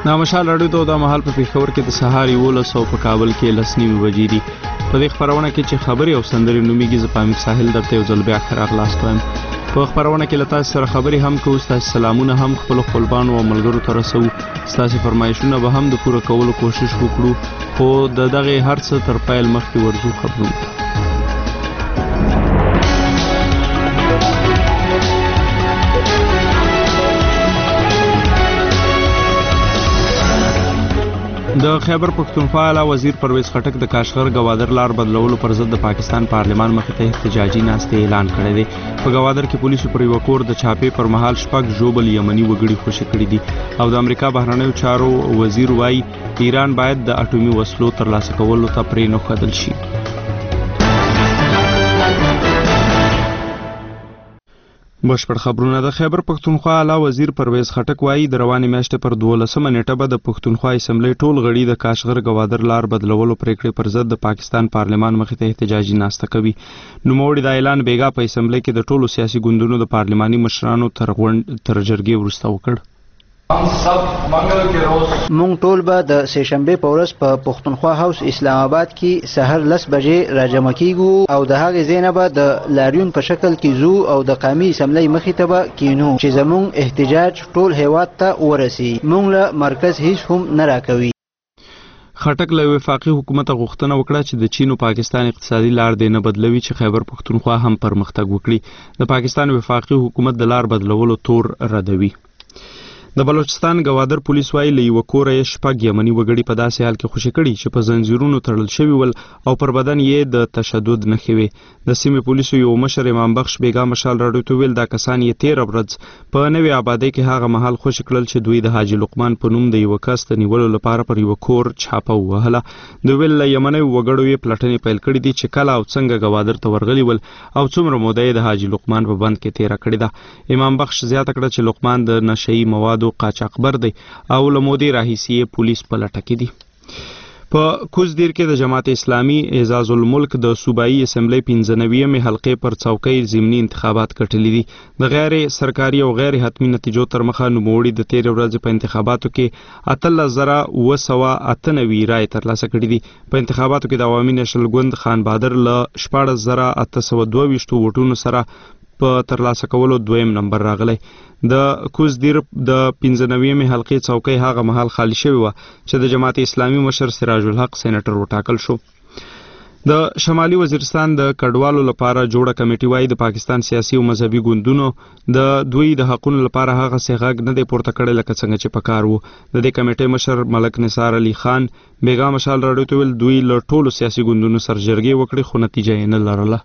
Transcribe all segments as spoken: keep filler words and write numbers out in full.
دا مشال راډیو ته د مهال په پېښور کې د سهار یولس او په کابل کې لس نیمې بجې دي. په دې خپرونه کې چې خبرې او سندرې نومیږي، زه پامیر ساحل درته یو ځل بیا ښه راغلاست وایم. په خپرونه کې له تاسو سره خبرې هم کوو، ستاسې سلامونه هم خپلو خپلوانو او ملګرو ته رسوو، ستاسې فرمایشونه به هم د پوره کولو کوشش وکړو، خو د دغې هر څه تر پیل مخکې ورځو خبرونه ته. د خیبر پښتونخوا اعلی وزیر پرویز خټک د کاشغر گوادر لار بدلولو پر ضد د پاکستان پارلمان مخې ته احتجاجي ناستې اعلان کړی دی. په گوادر کې پولیسو پر یوه کور د چاپې پر مهال شپږ ژوبل یمني وګړي خوشي کړي دي او د امریکا بهرنیو چارو وزیر وایي ایران باید د اټومي وسلو ترلاسه کولو ته پرې نه ښودل شي. بشپړ خبرونه. د خیبر پښتونخوا اعلی وزیر پرویز خټک وایي د روانې میاشتې پر دولسمه نیټه به د پښتونخوا اسمبلی ټول غړي د کاشغر گوادر لار بدلولو پریکړې پر ضد د پاکستان پارلمان مخې ته احتجاجي ناسته کوي. نوموړي دا اعلان بیګا په اسمبلی کې د ټولو سیاسي ګوندونو د پارلماني مشرانو تر غونډ تر جرګې وروسته وکړ. مونږ ټول به د سهشنبې په ورځ په پښتونخوا هاوس اسلام آباد کې سحر لس بجې راجمع کیږو او د هغې ځای نه به د لاریون په شکل کې ځو او د قومي اسمبلی مخې ته به کینو چې زمونږ احتجاج ټول هیواد ته ورسي. مونږ له مرکز هیڅ هم نه راکوي. خټک له وفاقي حکومت غوښتنه وکړه چې د چین او پاکستان اقتصادي لار دې نه بدلوي چې خیبر پښتونخوا هم پرمختګ وکړي. د پاکستان وفاقي حکومت د لار بدلولو تور ردوي. د بلوچستان گوادر پولیس وایي له یوه کوره یې شپږ یمني وګړي په داسې حال کې خوشي کړي چې په زنځیرونو تړل شوي ول او پر بدن یې د تشدد نښې وې. د سیمې پولیسو یو مشر امام بخش بیګا مشال راډیو ته ویل دا کسان یې تېره ورځ په نوې آبادۍ کې هغه مهال خوشي کړل چې دوی د حاجي لقمان په نوم د یوه کس د نیولو لپاره پر یوه کور چاپه ووهله. دوی ویل له یمنیو وګړو یې پلټنې پیل کړي دي چې کله او څنګه گوادر ته ورغلي ول او څومره موده یې د حاجي لقمان په بند کې تېره کړې ده. امام بخش زیاته کړه چې لقمان د نشهیي موادو قاچاقبر دی او له مودې راهیسې پولیس په لټه کې دي. په کوزدیر کې د جماعت اسلامي اعزاز الملک د صوبایي اسمبلی پنځه نوېمې حلقې پر څوکۍ ضمني انتخابات ګټلي دي. د غیر سرکاري او غیر حتمي نتیجو تر مخه نوموړي د تېرې ورځې په انتخاباتو کې اتلس زره اوه سوه اته نوي رایې ترلاسه کړي دي. په انتخاباتو کې د عوامي نیشنل ګوند خان بهادر له شپاړس زره اته سوه دوه ویشتو ووټونو سره په ترلاسه کولو دویم نمبر راغلی. د کوزدیر د پنځه نوېمې حلقې څوکۍ هغه مهال خالی شوې وه چې د جماعت اسلامي مشر سراج الحق سینیټر وټاکل شو. د شمالي وزیرستان د کډوالو لپاره جوړه کمیټې وایي د پاکستان سیاسي او مذهبي ګوندونو د دوی د حقونو لپاره هغه څه غږ نه دی پورته کړی لکه څنګه چې پکار وو. د دې کمیټې مشر ملک نثار علي خان بیګا مشال راډیو ته ویل دوی له ټولو سیاسي ګوندونو سره جرګې وکړې خو نتیجه یې نه لرله.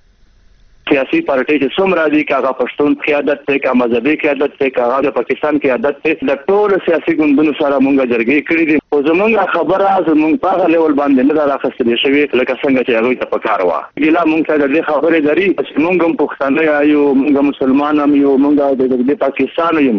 سیاسي پارټۍ چې څومره دي که هغه پښتون قیادت دی که مذهبي قیادت دی که هغه د پاکستان قیادت دی د ټولو سیاسي ګوندونو سره مونږ جرګې کړي دي خو زمونږ خبره زمونږ په هغه لیول باندې نه ده راخیستل شوې لکه څنګه چې هغوی ته پکار وه. ګیله مونږ ته د دې خبرې لري چې مونږ هم پښتانه یو مونږ مسلمان هم یو مونږ د پاکستان یو.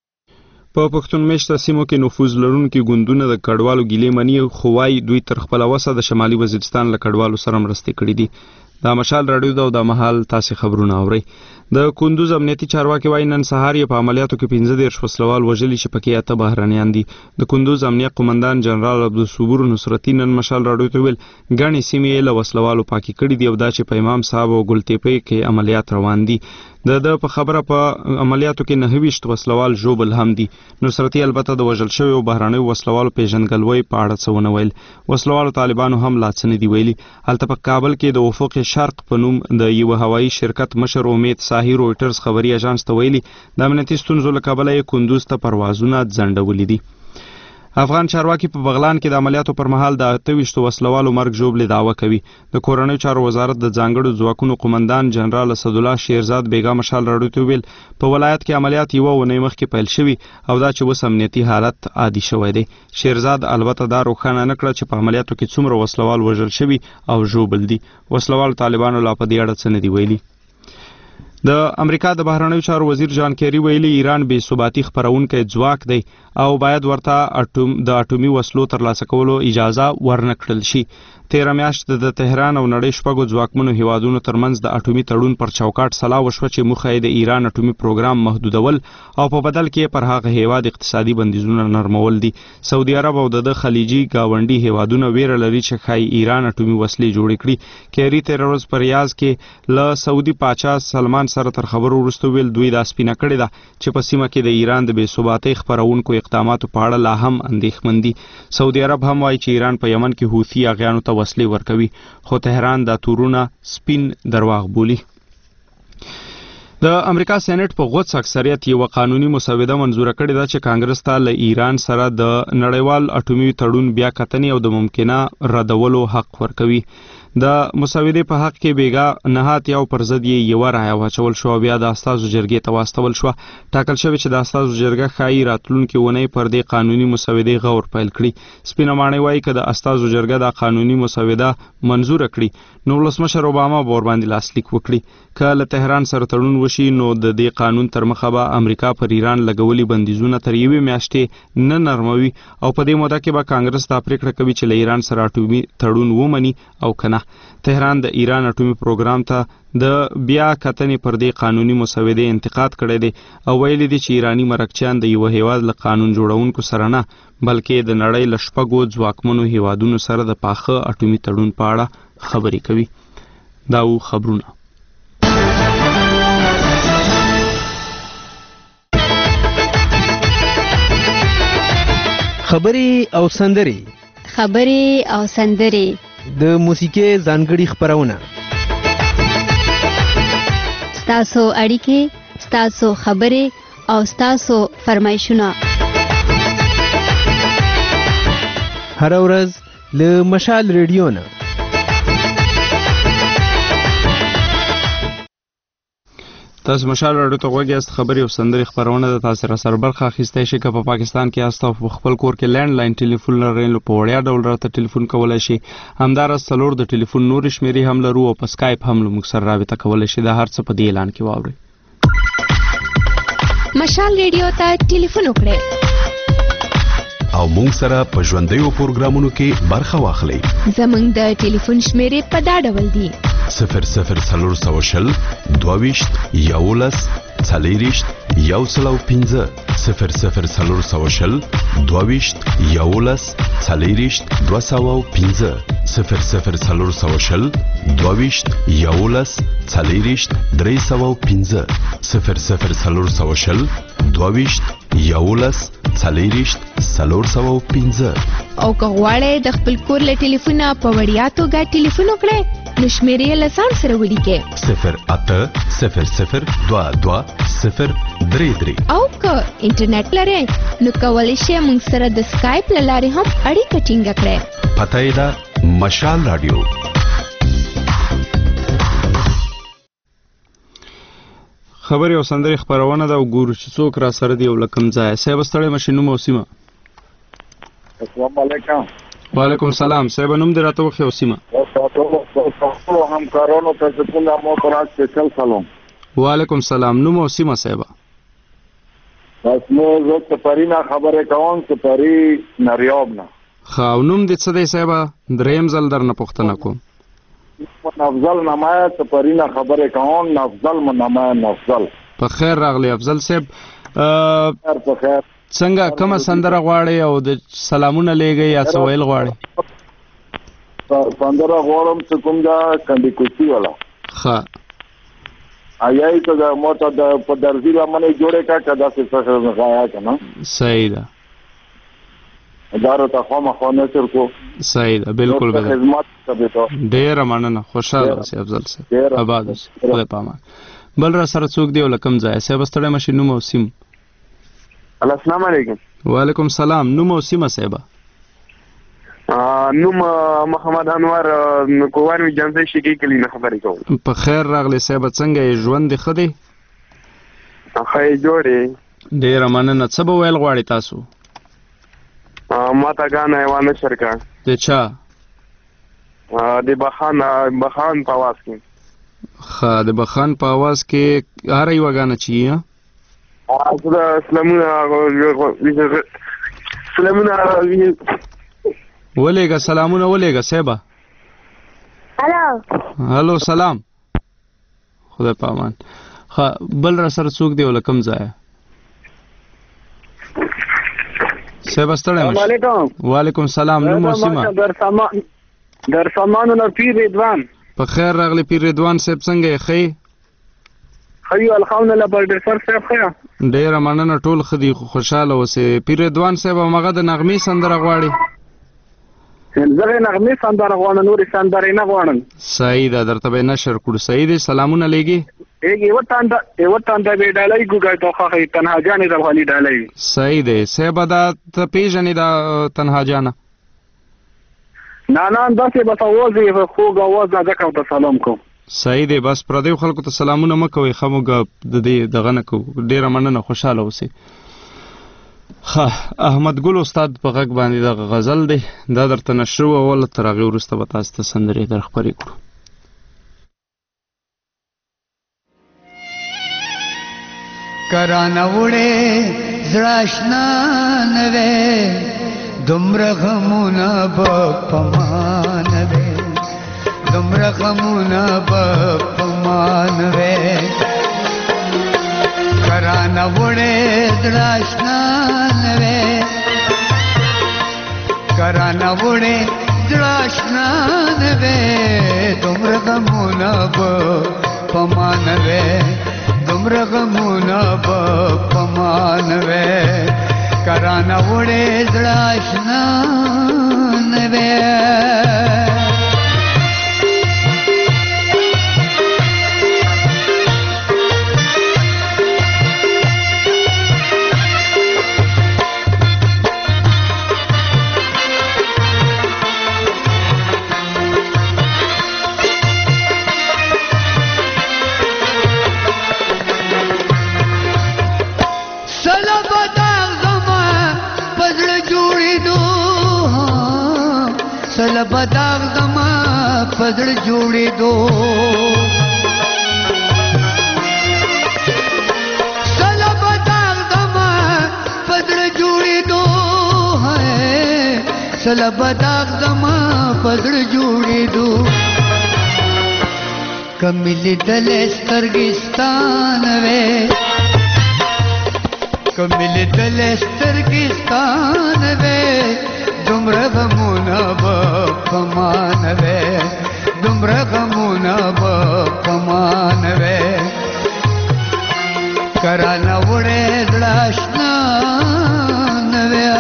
په پښتون میشته سیمو کې نفوذ لرونکي ګوندونه د کډوالو ګیلې مني خو وایي دوی تر خپله وسه د شمالي وزیرستان له کډوالو سره مرستې کړي دي. دا مشال راډیو ده او دا مهال تاسې خبرونه اورئ. د کندوز امنیتي چارواکي وایي نن سهار یې په عملیاتو کې پنځه دېرش وسلوال وژلي چې پکې اته بهرنیان دي. د کندوز امنیه قومندان جنرال عبدالصبور نصرتي نن مشال راډیو ته ویل ګڼې سیمې یې له وسلوالو پاکې کړي دي او دا چې په امام صاحب او ګلتیپې کې عملیات روان دي. د د په خبره په عملیاتو کې نهه ویشت وسلوال ژوبل هم دي. نصرتي البته د وژل شویو بهرنیو وسلوالو پیژندګلوۍ په اړه څه ونه ویل. وسلوالو طالبانو هم لا څه نه دي ویلي. هلته په کابل کې د افق شرق په نوم د یوه هوایي شرکت مشر امید ساحي رویټرز خبري اژانس ته ویلي د امنیتي ستونزو له کبله یې کندوز ته پروازونه ځنډولي دي. افغان چارواکي په بغلان کې د عملیاتو پر مهال د اته ویشتو وسلوالو مرګ ژوبلې دعوه کوي. د کورنیو چارو وزارت د ځانګړو ځواکونو قومندان جنرال اسدالله شیرزاد بیګا مشال راډیو ته ویل په ولایت کې عملیات یوه اونۍ مخکې پیل شوي او دا چې اوس امنیتي حالت عادي شوی دی. شیرزاد البته دا روښانه نه کړه چې په عملیاتو کې څومره وسلوال وژل شوي او ژوبل دي. وسلوالو طالبانو لا په دې اړه څه نه دي ویلي. د امریکا د بهرنیو چارو وزیر جان کیری ویلي ایران بې ثباتي خپرونکی ځواک دی او باید ورته د اټومي وسلو ترلاسه کولو اجازه ورنه کړل شي. تیره میاشت د تهران او نړۍ شپږو ځواکمنو هیوادونو ترمنځ د اټومي تړون پر چوکاټ سلا وشوه چې موخه یې د ایران اټومي پروګرام محدودول او په بدل کې پر هغه هیواد اقتصادي بندیزونه نرمول دي. سعودي عرب او د خلیجي گاونډي هیوادونه ویره لري چې ښایي ایران اټومي وسلې جوړې کړي. کیری تیره ورځ په ریاض کې له سعودي پاچا سلمان سره تر خبرو وروسته ویل دوی دا سپینه کړې ده چې په سیمه کې د ایران د بې ثباتۍ خپرونکو اقداماتو په اړه لا هم اندېښمن دي. سعودي عرب هم وایي چې ایران په یمن کې حوثي اغیانو ته وسلې ورکوي، خو تهران دا تورونه سپین درواغ بولي. د امریکا سېنات په غوڅ اکثریت یو قانوني مسوده منزوره کړې ده چې کانګرس ته له ایران سره د نړیوال اټومي تړون بیا کتنې او د ممکنه ردولو حق ورکوي. د مسودې په حق کې بیګا نهات یو پر ضد یې یو رایه واچول شو، بیا د استازو جرګې ته واستول شو. ټاکل شوی چې د استازو جرګه ښایي راتلونکي اونۍ پر دې قانوني مسودې غور پیل کړي. سپینه ماڼۍ وایي که د استازو جرګه د قانوني مسوده منزوره کړي نو ولسمشر اوباما به ورباندې لاسلیک وکړي. که له تهران سره تړون وشي نو د دې قانون تر مخه به امریکا پر ایران لګولي بندیزونه تر یوې میاشتې نه نرموي او په دې موده کې به کانګرس دا پریکړه کوي چې له ایران سره اټومي تړون ومني او کنه. تهران د ایران اټومي پروګرام ته د بیا کتنې پر دې قانوني مسودې انتقاد کړی دی او ویلي دي چې ایرانی مرکچیان د یو هیواد له قانون جوړونکو سره نه بلکې د نړۍ له شپږو ځواکمنو هیوادونو سره د پاخه اټومي تړون په اړه خبرې کوي. دا و خبرونه. خبرې او سندرې خبرې او سندرې د موسیقي ځانګړي خبرونه ستاسو اړیکې، ستاسو خبرې او ستاسو فرمایشونه هر ورځ له مشال ریډیو نه. تاسو مشال راډیو ته غوږ یاست. خبرې او سندرې خبرونه د تاسو سره برخه اخیستی شئ. که په پاکستان کې یاست او په خپل کور کې لینډ لاین ټلیفون لرئ نو په وړیا ډول راته ټلیفون کولی شئ. همداراز څلور د ټلیفون نورې شمېرې هم لرو او په سکایپ هم له موږ سره رابطه کولی شئ. دا هر څه په دې اعلان کې واورئ. مشال ریډیو ته ټلیفون وکړئ او موږ سره په ژوندیو پروګرامونو کې برخه واخلئ. زموږ د ټلیفون شمېرې په دا ډول دي: صفر صفر څلور سوه شل دوه ویشت یولس څلېرویشت یو سل او پنځه صفر صفر څلور سوه شل دوه ویشت یولس څلېرویشت دوه سوه او پنځه صفر صفر څلور سوه شل دوه ویشت یولس څلېرویشت درې سوه او پنځه صفر صفر څلور سوه شل دوه ویشت یولس څلېرویشت څلور سوه او پنځه. او که غواړئ د خپل کور له ټلیفونه په وړیا توګه ټلیفون وکړئ نو شمېرې له ځان سره ولیکئ: صفر اته صفر صفر دوه دوه صفر درې درې. او که انټرنیټ لرئ نو کولی شئ موږ سره د سکایپ له لارې هم اړیکه ټینګه کړئ. پته یې ده مشال راډیو. خبرې او سندرې خبرونه ده او ګورو چې څوک را سره دی او له کوم ځایه. صاحب ستړی مشې نوم او سیمه. السلام علیکم. وعلیکم سلام. صاحب نوم دې راته وښیه او سیمه. ټولو همکارانو ته د څنګه محترم سپیشل سلام. وعلیکم سلام. نوم او سیمه صاحب. بس نو زه سپرینا خبرې کوم سپری نریاب نه. ښه او نوم دې څه دی صاحب؟ دریم ځل درنه پوښتنه کوم. افضل نمایه سپرینا خبرې کوم. افضل نمایه افضل. په خیر راغلی افضل صاحب. خیر په خیر. څنګه کومه سندره غواړئ او د سلامونه لیږئ یا څه ویل غواړئ؟ سندره غواړم چې کوم دا کنډي کوچي والا. ښه آیا یې ته د موټر د په درځي باندې جوړې کا کدا څه څه نه غوایا کنه. صحیح ده. دارو ته خو مخ نه تر کو. صحیح ده بالکل به. خدمت کوي ته. ډیر مننه. خوشاله اوسئ افضل صاحب. آباد اوسئ. خدای پامان. بل را سره څوک دی ولکم ځای صاحب ستړی مشي نوم او سیم. السلام علیکم. وعلیکم سلام. نوم او سیمه صاحب. نوم محمد انور کووان می جنځي شګي کلی نه خبرې کوم. په خیر راغلی صاحب. څنګه یې ژوند دی ښه دی؟ ښه جوړې. ډېره مننه. څه به ویل غواړئ تاسو؟ ما ته ګانا یوه نشر کا. د چا؟ د بخان بخان په اواز کې. ښه د بخان په اواز کې هره یوه ګانا چې سلامونه سلامونه ولیږه. سلامونه ولیږه صاحبه. هلو سلام خدای پامان خا بل را سره څوک دی ول کم ځای سیب استړی السلام علیکم وعلیکم السلام نو موسیما در سامان در سامانو نو پیر رضوان په خیر راغلی پیر رضوان صاحب څنګه یې خی خیو الحمدلله پروډوسر صاحب خیا ډیره مننه ټول خدي خوشاله اوسه پیر رضوان صاحب هغه د نغمې سندره غواړي زه نغمې سندره غواړم نور سندره نه غواړم صحیح ده درته به نشر کړو صحیح دي سلامونه لګي ایک یو تاندا یو تاندا به ډالای ګوګا توخه هي تنها جانې د غالي ډالای صحیح ده صاحب دا ته پیژنې دا تنها جانا نه نه داسې به تاسو خوږ आवाज دا کوم ته سلام کوم صحیح دی بس پردیو خلکو ته سلامونه مکوئ خموګه د دې دغه نه کو ډیره مننه خوشاله اوسئ ها احمد ګل استاد په غږ باندې د غزل دی دا درته نشر و اول تر هغه وروسته به تاسو ته سندرې در خپرې کړو کرانه وړې زړه آشنا نه وې دومره غمونه به پمان وې دومره غمونه به پمان وې کرانه وړې زړه آشنا نه وې کرانه وړې زړه آشنا نه وې دومره غمونه به پمان وې دومره غمونه به پمان وې کرانه وړې زړه آشنا نه وې سل بداغ دما پزړ جوړې دو سل بداغ دما پزړ جوړې دو ہے سل بداغ دما پزړ جوړې دو کمل دل سترګستان وې کمل دل سترګستان وې دومره غمونه به پمان وې دومره غمونه به پمان وې کرانه وړې زړه آشنا نه وې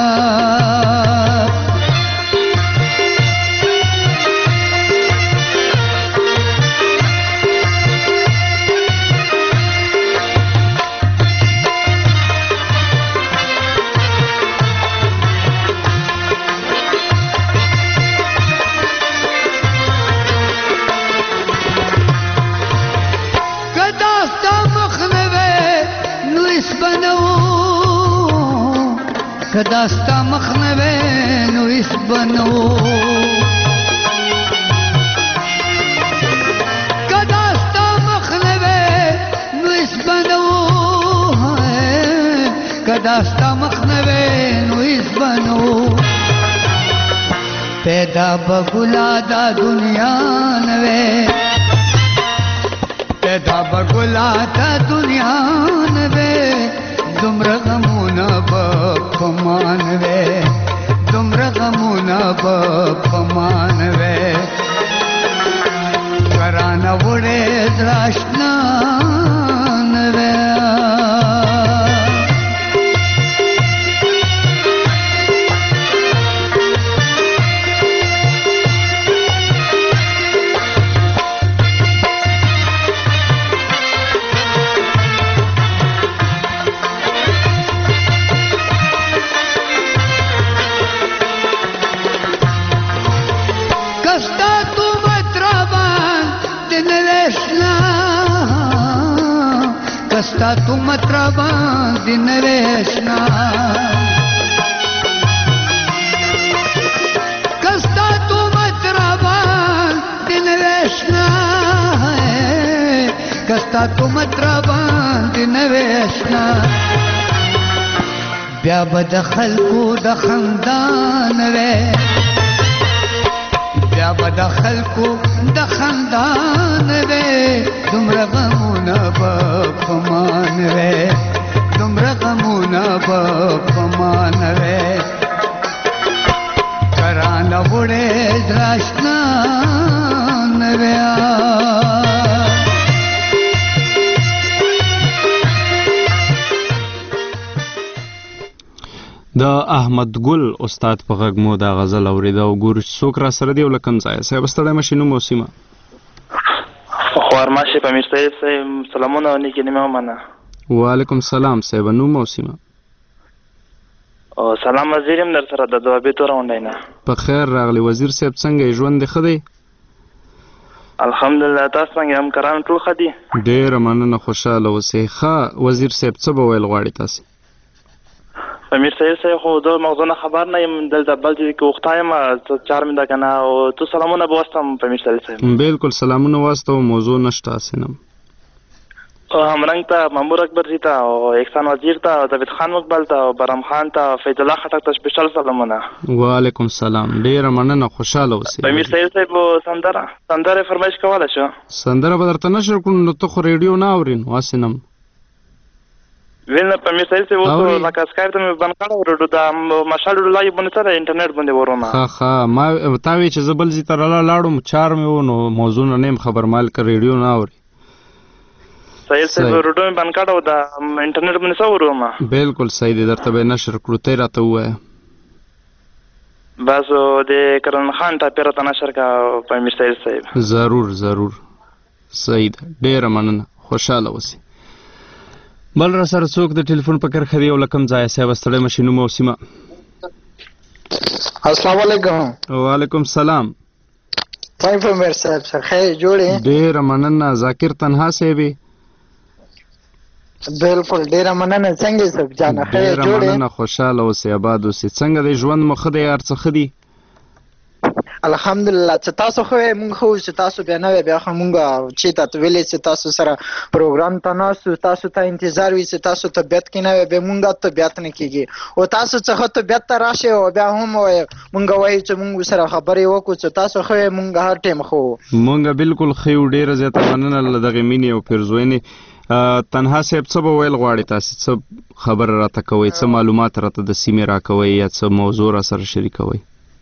کداستا مخنوے نو اس بنو کداستا مخنوے نو اس بنو کداستا مخنوے نو اس بنو پیدا بگلا دا دنیا نوے پیدا بگلا دا دنیا نوے دومره غمونه به پمان وې دومره غمونه به پمان وې کرانه وړې زړه آشنا نه وې کستا تو مطربان دن ریشنا کستا تو مطربان دن ریشنا کستا تو مطربان دن ریشنا بیا به د خلکو د خندان وې بیا به د خلکو د خندان وې دومره غمونه به په مان وې دومره غمونه به په مان وې کرانه وړې دراشنا نویا د احمد ګل استاد په غږ مو دا غزل اورېده او ګورو چې څوک را سره دی او له کوم ځایه صاحب ستړی مه شي نوم او سیمه خوارماشي په میر صاحب صاحب سلامونه او نیکې نیمه ومنه وعلیکم سلام صاحب نوم او سیمه او سلام وزیر هم در سره د دوابې توره غونډی نه په خیر راغلی وزیر صاحب څنګه یې ژوند دې ښه دی الحمدلله تاسو څنګه همکاران ټول ښه دي ډېره مننه خوشحاله اوسئ ښه وزیر صاحب څه به ویل غواړي تاسې امیر صاحب صاحب خو زه موضوع نه خبر نه یم دلته بل ځای کې وخته یم چار مې ده که نه او تو سلامونه به واستم په امیر صاحب صاحب بلکل سلامونه واستوم موضوع نشته هسې نه همرنګ ته مامور اکبرجي ته او احسان وزیر ته او جاوید خان مقبل ته او برام خان ته فیض الله خټک ته سپیشل سلامونه وعلیکم سلام ډېره مننه خوشحاله اوسئ امیر صاحب صاحب سندره سندره فرمایش کولی شو سندره به درته نشر کړو نو ته خو ریډیو نه اورې نو هسې نه ویل په امیر صاحب صاحب اوس لکه سکایپ ته مې بند کړی ورډو د مشال ډوډو لایو باندې سره انټرنیټ باندې ورونه ښه ښه ما تا وی چې زه بل ځای ته رالاړم چار مې و نو موضوع نه یم خبر مال که ریډیو نه اورې صحیح صاحب ورډو مې بند کړی و د انټرنیټ باندې څه ورومه بلکل صحیح دی درته به یې نشر کړو ته یې راته ووایه بس د کرن خان ټاپې راته نشر کا په امیر صاحب صاحب ضرور ضرور صحیح ده ډېره مننه خوشحاله اوسئ بل را سره څوک د ټلیفون په کرښه دی او له کوم ځایه صاحب ستړی مه شي نوم او سیمه السلام علیکم وعلیکم سلام څنګه په میر صاحب سره خیر جوړې ډېره مننه ذاکر تنها صاحب بلکل ډېره مننه څنګه صاحب جانه خیر جوړې ډېره مننه خوشحاله اوسئ آباد اوسئ څنګه دی ژوند مو ښه دی هر څه ښه دي الحمدلله چې تاسو خو مونږ خو چې تاسو بیا نه بیا خو مونږ چې تاسو ویلې چې تاسو سره پروګرام ته ناسو تاسو ته انتظار وي چې تاسو ته بیت کې نه به مونږ ته بیت نه کیږي او تاسو څخه ته بیت ته راشه او بیا هم مونږ وایو چې مونږ سره خبرې وکړو چې تاسو خو مونږ هر ټیم خو مونږ بالکل خو ډیره زیاته مننه له دغه مینې او پیرزوینې تنها صاحب څه به ویل غواړي تاسو څه خبر راته کوئ څه معلومات راته د سیمې راکوئ یا څه موضوع را سره شریکوئ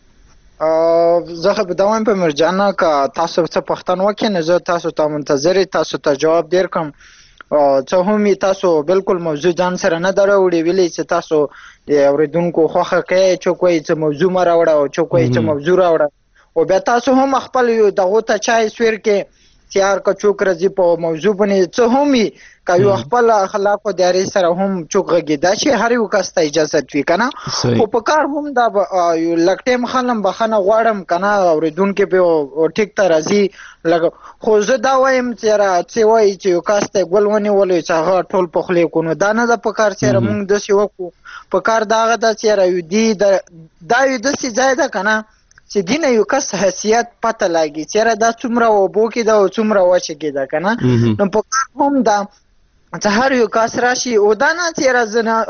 زه خو به دوام په مرجانه که تاسو څه پوښتنه وکړئ نو زه تاسو ته منتظر تاسو ته جواب درکړم څه هم تاسو بالکل موضوع ځان سره نه دراوړي ویلې چې تاسو اورېدونکو خوښه کوئ څوک وایي چې موضوع مه راوړه او څوک وایي چې موضوع راوړه او بیا تاسو هم خپل دغو ته چای سویر کې تیار که څوک راځي په موضوع باندې څه هم وي که یو خپل اخلاقو دیارې سره هم څوک غږېدا چې هر یو کس ته اجازت وي که نه خو په کار هم دا یو لږ ټایم خلم بخښنه غواړم که نه اورېدونکي به ټیک ته راځي لږ خو زه دا وایم چې یاره څه وایي چې یو کس ته ګل ونیولی چې هغه ټول په خولې کړو نو دا نه ده په کار چې یاره مونږ داسې وکړو په کار دا هغه ده چې یاره یو دي دا یو داسې ځای ده که نه چې دینه یو کس حیثیت پته لګي چې یاره دا څومره اوبو کې ده او څومره وچه کې ده که نه نو په کار هم ده چې هر یو کس راشي او دا نه چې یاره زه نه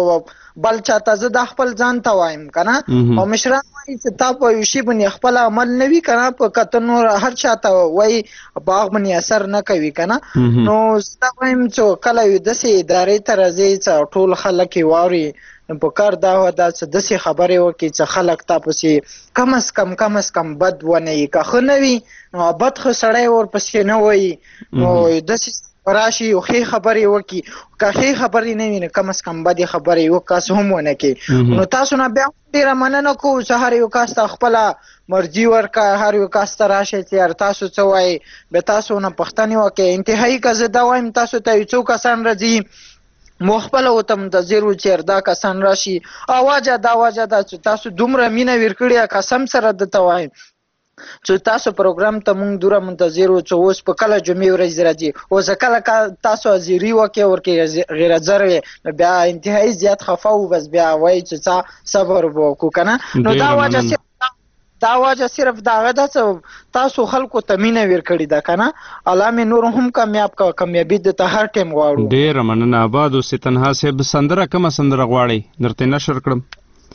بل چاته زه دا خپل ځان ته وایم که نه او مشران وایي چې تا په یو شي باندې خپل عمل نه وي که نه په که نور هر چاته وایي په هغه باندې اثر نه کوي که نه نو زه دا وایم چې کله یو داسې ادارې ته راځي چې ټول خلک یې واوري نو په کار دا وه دا چې داسې خبرې وکړي چې خلک تا پسې کم از کم کم از کم بد ونه وي که ښه نه وي نو بد ښه سړی ورپسې نه وایي نو داسې راشي او ښې خبرې وکړي که ښې خبرې نه وي نو کم از کم بدې خبرې یو کس هم ونه کړي نو تاسو نه بیا ډېره مننه کوو چې هر یو کس ته خپله مرجي ورکړه هر یو کس ته راشئ چې یار تاسو څه وایي بیا تاسو نه پوښتنې وکړئ انتهایي که زه دا وایم تاسو ته یو څو کسان راځي مو خپله ورته منتظر وو چې دا کسان راشي او وجه دا وجه ده چې تاسو دومره مینه ورکړې قسم سره درته وایم چې تاسو پروګرام ته مونږ دوره منتظر وو چې اوس په کله جمعې ورځ راځي او زه کله تاسو حاضري وکړئ ورکې غیر حاضر وې نو بیا انتهایي زیات خفه وو بس بیا وایي چې څه صبر به وکړو که نه نو دا وجه دا وجه صرف دا هغه ده چې تاسو خلکو ته مینه ورکړې ده که نه الله مې نور هم کامیاب کړه کامیابي درته هر ټایم غواړو ډېره مننه آباد اوسې تنها صاحب سندره کومه سندره غواړئ درته نشر کړم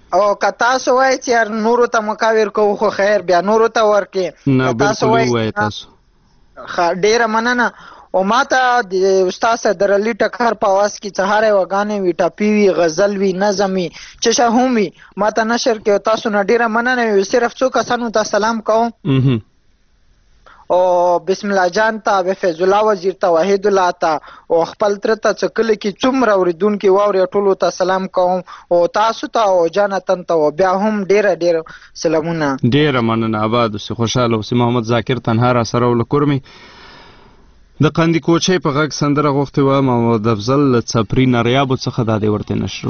او که تاسو وایئ چې یار نورو ته مقاور کوو خو خیر بیا نورو ته ورکړې. نه بالکل ووایئ تاسو. ډېره مننه. او ما ته د استاد صدر علي ټکر په اواز کې څه یوه ګانې وي، ټپي وي، غزل وي، نظم وي، چې شه هم وي ما ته نشر کې. تاسو نه ډېره مننه وي. صرف څو کسانو ته سلام کوم. او بسم الله جان ته، ابي فیض الله وزیر ته، وحید الله ته، او خپل تر ته چې کله کې څومره اوریدونکي واوري ټولو ته سلام کوم. او تاسو ته او جانتن ته او بیا هم ډېره ډېره سلامونه. ډېره مننه. آباد اوسئ، خوشحاله اوسئ. محمد ذاکر تنها را سره و له کورمې د قندي کوچۍ په غږ سندره غوښتې وه. محمد افضل له څپري نریابو څخه دا دې ورته نشرو.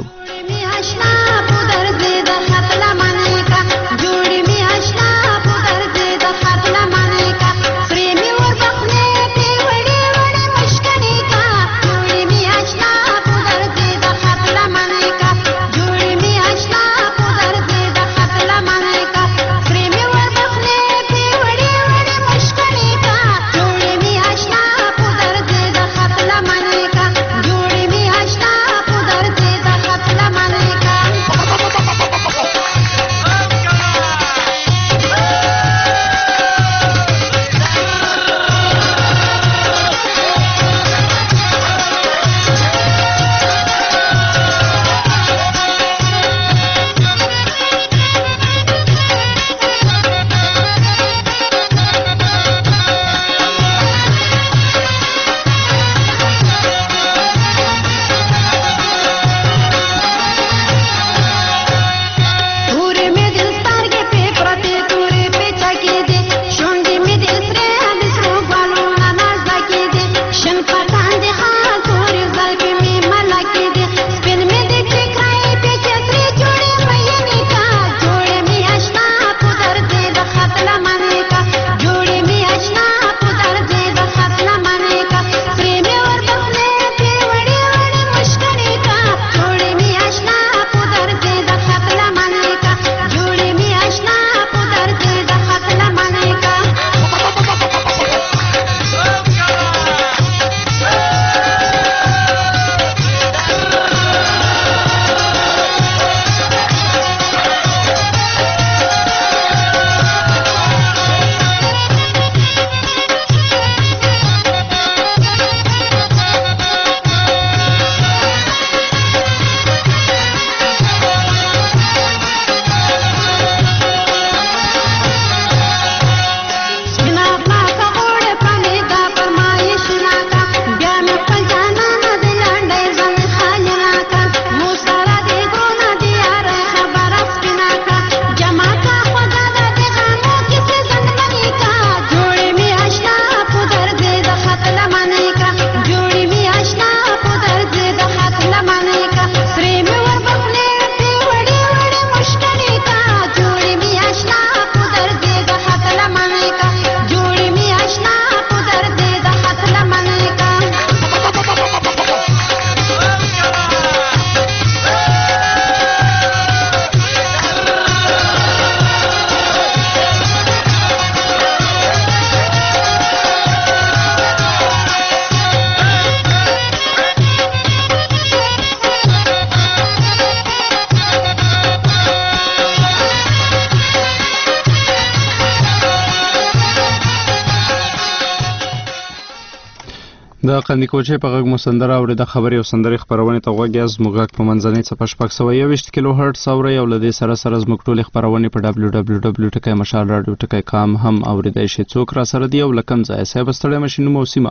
د قندي کوچۍ په غږ مو سندره اورېده. خبرې او سندرې خپرونې ته غوږ یاست. زموږ غږ په منځنۍ څپه شپږ سوه یوویشت کیلو هرټز اورئ او له دې سره سره زموږ ټولې خپرونې په ډبلیو ډبلیو ډبلیو ټکی مشال راډیو ټکی کام هم اورېدی شئ. څوک را سره دی او له کوم ځایه؟ صاحب ستړی مه شئ، نوم او سیمه.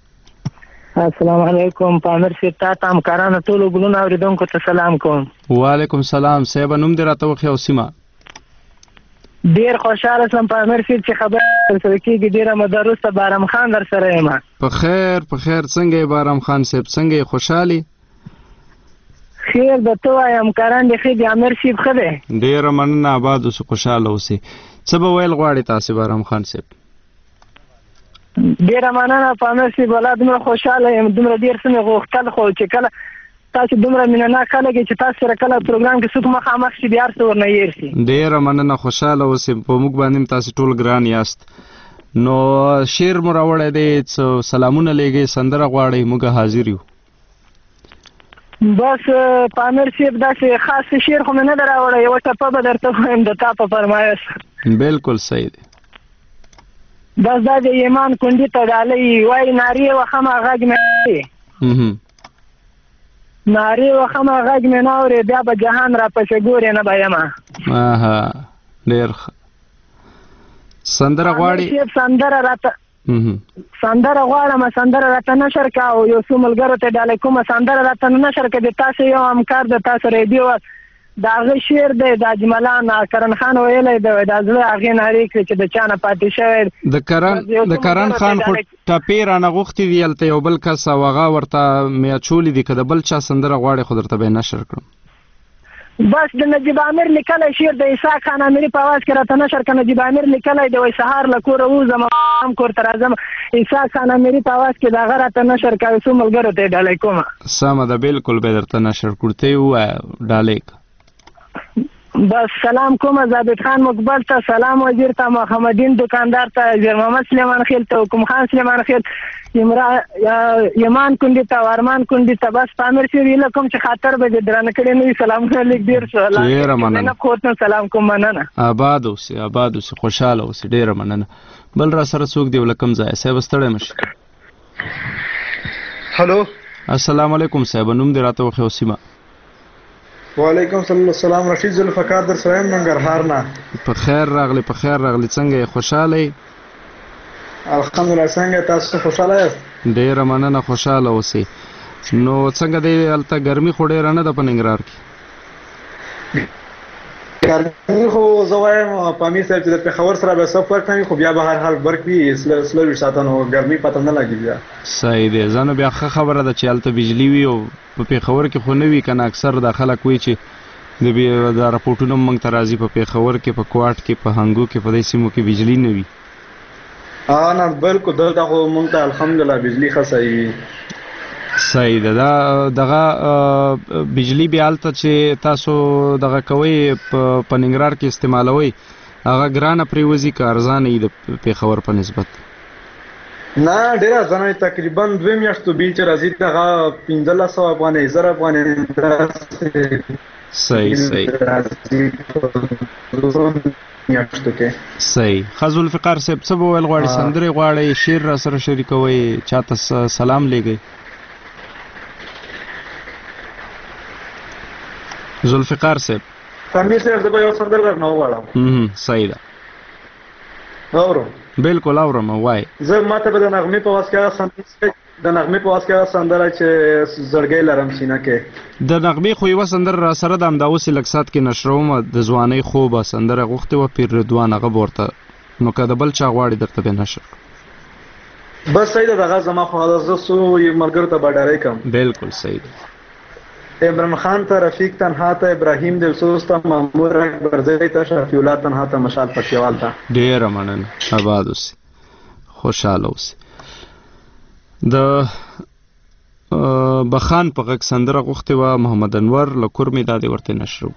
السلام علیکم. پامیر صاحب تا ته همکارانو ټولو ګلونو اورېدونکو ته سلام کوم. وعلیکم سلام. صاحب نوم دې راته وښیه او سیمه. ډیر خوشاله سم پامیر صاحب چې خبره سره کېږي. ډیره موده وروسته بارم خان در سره یم. په خیر په خیر. څنګه یې بارم خان صاحب؟ څنګه یې خوشحالي؟ خیر به ته وایې همکاران دې ښه دي؟ امیر صاحب ښه دی؟ ډیره مننه. آباد اوسئ، خوشحاله اوسئ. څه به ویل غواړې تاسې بارم خان صاحب؟ ډیره مننه پامیر صاحب. والله دومره خوشحاله یم، دومره ډېر څه مې غوښتل، خو چې کله تاسو دومره مینه ناک خلک چې تاسو سره کله پروګرام کې څوک مخامخ شي بیا هر څه ورنه هېر شي. ډېره مننه. خوشحاله اوسئ. په موږ باندې هم تاسې ټول ګران یاست. نو شعر مو راوړی دی، څه سلامونه لیږئ، سندره غواړئ، موږ حاضر یو. بس پامیر صاحب داسې خاص شعر خو مې نه ده راوړی، یوه ټپه به درته ووایم د تا په فرمایش. بالکل صحیح دی. بس دا د ایمان کونډي ته ډالۍ وایي نارې وخمه غږ مې نارې وخمه غږ مې نه اورې بیا به جهان را پسې ګورې نه به یمه. اها ډېر ښه. سندره غواړي؟ سندره راته سندره غواړم، سندره راته نشر کا او یو څو ملګرو ته ډالۍ کومه سندره راته نشر کا. د تاسو یو همکار د تاسو ریډیو د هغه شعر دی د اجملان کرن خان ویلی دی د زړه هغې نارې کړې چې د چا نه پاتې شوی د کرن د کرن خان خو ټپې رانه غوښتې دي هلته یو بل کس او هغه ورته میاچولي دي، که د بل چا سندره غواړې خو درته به یې نشر کړم. بس د نجیب امیر لیکلی شعر د اسحاق خان امیر په اواز کې راته نشر کړه. نجیب امیر لیکلی دی وایي سهار له کوره ووځم هم کور ته راځم. اسحاق خان امیر په اواز کې د هغه راته نشر کړه، څو ملګرو ته یې ډالۍ کومه. سمه ده، بالکل به درته نشر کړو. ته یې ووایه ډالۍ که. بس سلام کوم ثابت خان مقبل ته، سلام وزیر ته، محمدین دکاندار ته، زیر محمد سلیمان خیل ته، حکم خان سلیمان خیل، یمان کونډي ته، ارمان کونډي ته. بس پامیر صاحب هیله کوم چې خاطر به دې درانه کړی نه وي. سلامونه لیک ډېر ډېره مننه. کوټ سلام کوم، مننه. آباد اوسې آباد اوسې خوشحاله اوسې. ډېره مننه. بل را سره څوک دی له کوم ځایه؟ صاحب ستړی مه شي. هلو السلام علیکم صاحب، نوم دې راته وښیه او سیمه. وعلیکم السلام، رشید ذوالفقار در سره یم ننګرهار نه. په خیر راغلی په خیر راغلی. څنګه یې خوشحاله یې؟ الحمدلله. څنګه تاسو خوشحاله یاست؟ ډېره مننه، خوشحاله اوسئ. نو څنګه دی هلته ګرمي خو ډېره نه ده په ننګرهار کې؟ ګرمي خو زه وایم پامیر صاحب چې د پېښور سره به څه فرق نه وي، خو بیا به هر حال برق وي څلرویشت ساعته، نو ګرمي پته نه لګي بیا. صحیح دی. ځه نو بیا ښه خبره ده چې هلته بجلي وي او په پېښور کې خو نه وي که نه. اکثر دا خلک وایي چې د دا راپورټونه موږ ته راځي په پېښور کې، په کوټ کې، په هنګو کې، په دې سیمو کې بجلي نه وي. نه بالکل دلته خو موږ ته الحمدلله بجلي ښه صحیح وي. صحیح ده. دا دغه بجلي بیا هلته چې تاسو دغه کوئ په ننګرهار کې استعمالوئ هغه ګرانه پرېوځي که ارزانه وي د پېښور په نسبت؟ نه ډېره ارزانه وي. تقریبا دوې میاشتو بیل چې راځي هغه پنځلس سوه افغانۍ زر افغانۍ. صحیح صحیح میاشتو کې. صحیح. ښه ذوالفقار صاحب څه به ویل غواړئ؟ سندرې غواړئ؟ شعر را سره شریکوئ؟ چاته سلام لیږئ؟ ذوالفقار صاحب پامیر صاحب زه به یو سندره درنه وغواړم. صحیح ده. اورم؟ بالکل اورم. وایي. زه ماته به د نغمې په واسطه هغه سندره د نغمې په واسطه هغه سندره چې زړګی لرم سینه کې. د نغمې خو یوه سندره را سره د همدا اوس لږ ساعت کې نشروم د ځوانۍ خوبه سندره غوښتې وه پیر رضوان، هغه به ورته نو که د بل چا غواړي درته به نشر. بس صحیح ده. دغه زما خو زه څو ملګرو ته به ډالۍ کړم. بالکل صحیح ده. عمران خان ته، رفیق تنها ته، ابراهیم دلسوز ته، محمود اکبرزی ته، شفیع الله تنها ته، مشال پکیوال ته. ډېره مننه. آباد اوسئ، خوشحاله اوسئ. د بخان په غږ سندره غوښتې وه محمد انور له کورمې، دا دې ورته نشرو.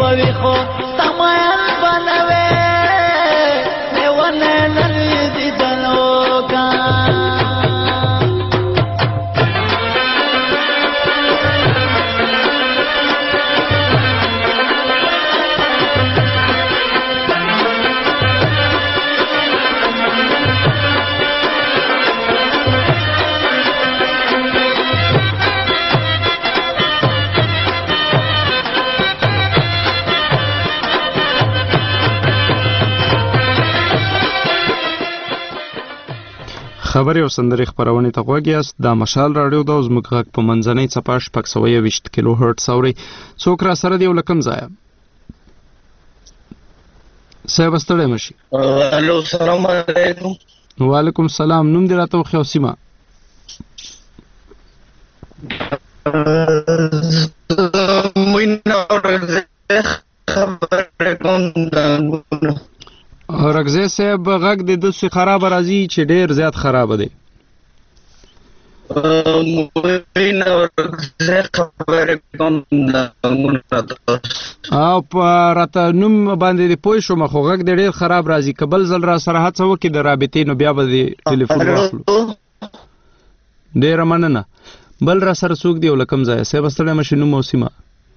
بوي خو تمایل بنوي لیونه نلوي دي دلوکا خبري او سندري خبرونه ته غوږی است د مشال رادیو د زموږ غږ په منځنۍ څپه شپږ سوه یوویشت کیلو هرټز اوري څوک را سره دی ولکم ځای صاحب ستړی مشي الو السلام علیکم وعلیکم السلام نوم دې راته وخی او سیمه رګزه صاحب غږ د دوسي خراب راځي چې ډیر زیات خراب دی او په راته نوم باندې د پوه شوم خو غږ د ډیر خراب راځي کبل زل را سره هڅه وکړي د رابطې نو بیا به د ټلیفون واخلو ډیره مننه بل را سره څوک دی ولکم ځای صاحب ستړی مشي نوم او سیمه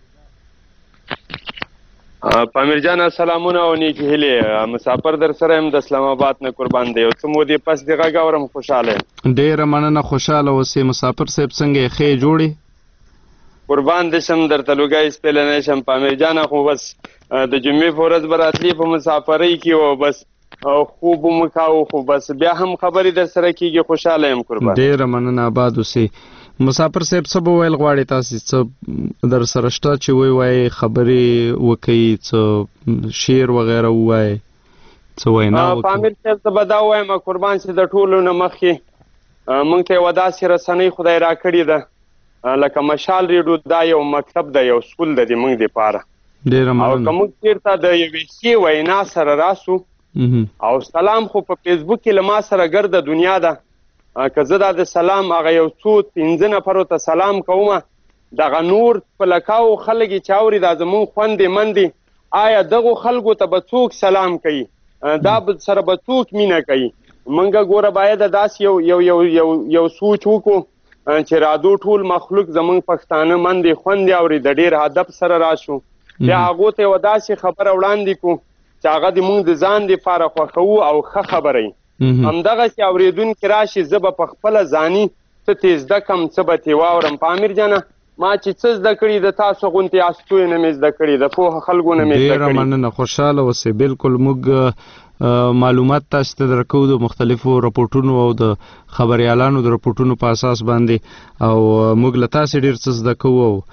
پامیر جان سلامونه او نیکی هیلې مسافر در سره هم د اسلام آباد نه قربان دی او څه مودې پس د غږ اورم خوشاله ډیره مننه خوشاله اوسې مسافر صاحب څنګه ښې جوړې قربان دې شم درته لوګی سپېلنی شم پامیر جان خو بس د جمعې په ورځ به راتلې په مسافرۍ کې او بس خوب مو کاوه خو بس بیا هم خبرې در سره کېږي خوشاله یم قربان ډیره مننه آباد اوسې مسافر صاحب څه به ویل غواړي تاسې څه در سره شته چې وی وایي خبرې وکړي څه شعر وغیره ووایي څه وینا وکړي پامیر صاحب ته به دا ووایم قربان چې د ټولو نه مخکې موږ ته یوه داسې رسنۍ خدای راکړې ده لکه مشال ریډیو دا یو مکتب ده یو سکول ده د موږ دپاره ډېره مننه او که موږ چېرته د یوې ښې وینا سره راسو او سلام خو په فیسبوک کې له ما سره ګرده دنیا ده که زه دا د سلام هغه یو څو پنځه نفرو ته سلام کومه دغه نور په لکاو خلک یې چې اوري دا زمونږ خوندې مندې آیا دغو خلکو ته به څوک سلام کوي دا سره به څوک مینه کوي موږ ګوره باید داسې یو یو یو یو یو سوچ وکړو چې رادو ټول مخلوق زمونږ پښتانه مندې خوندې اوري د ډېر هدف سره راشو بیا هغو ته یوه داسې خبره وړاندې کړو چې هغه د مونږ د ځان دپاره خوښوو او ښه خبره وي همدغسې اورېدونکي راشي زه به په خپله ځاني څه تې زده کړم څه به تې واورم په امیر جانه ما چې څه زده کړي د تاسو غوندې استویې نه مې زده کړي د پوهه خلکو نه مې زده کړي ډېره مننه خوشحاله اوسئ بلکل موږ معلومات تاسو ته درکوو د مختلفو رپورټونو او د خبریالانو د رپورټونو په اساس باندې او موږ له تاسې ډېر څه زده کوو او